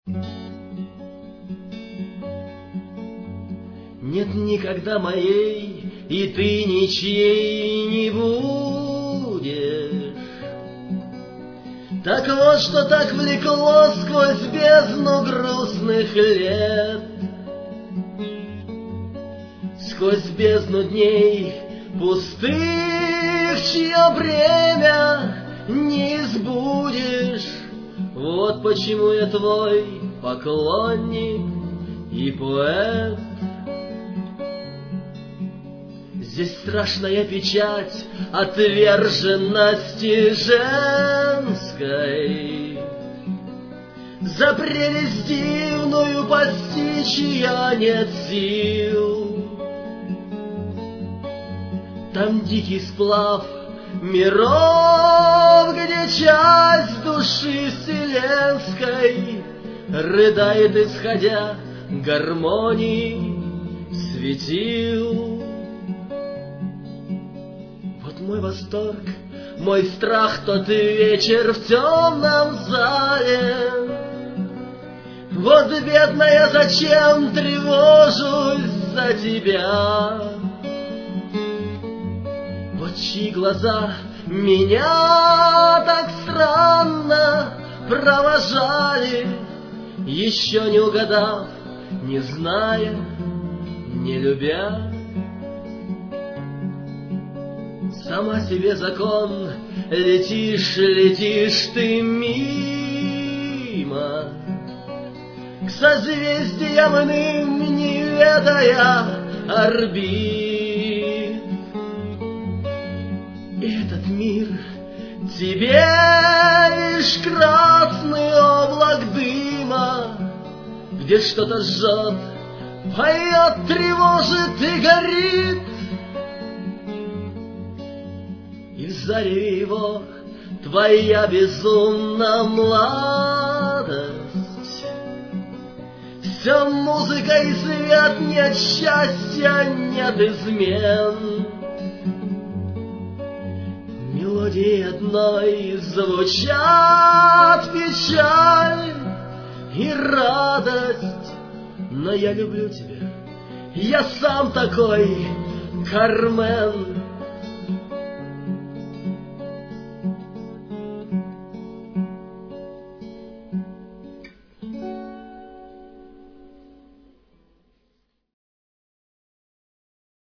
Нет никогда моей, и ты ничьей не будешь. Так вот, что так влекло сквозь бездну грустных лет, сквозь бездну дней пустых, чье бремя не избудешь. Вот почему я твой поклонник и поэт. Здесь страшная печать отверженности женской. За прелесть дивную постичь я нет сил. Там дикий сплав миров, где часть души вселенской рыдает, исходя гармонии светил. Вот мой восторг, мой страх тот вечер в темном зале. Вот, бедная, зачем тревожусь за тебя? Вот чьи глаза меня так странно провожали, еще не угадав, не зная, не любя. Сама себе закон, летишь, летишь ты мимо, к созвездиям иным не ведая орбит. Этот мир тебе лишь красный облак дыма, где что-то жжет, поет, тревожит и горит. И в зареве его твоя безумна младость. Все музыка и свет, нет счастья, нет измен. Мелодии одной звучат печаль и радость. Но я люблю тебя, я сам такой, Кармен.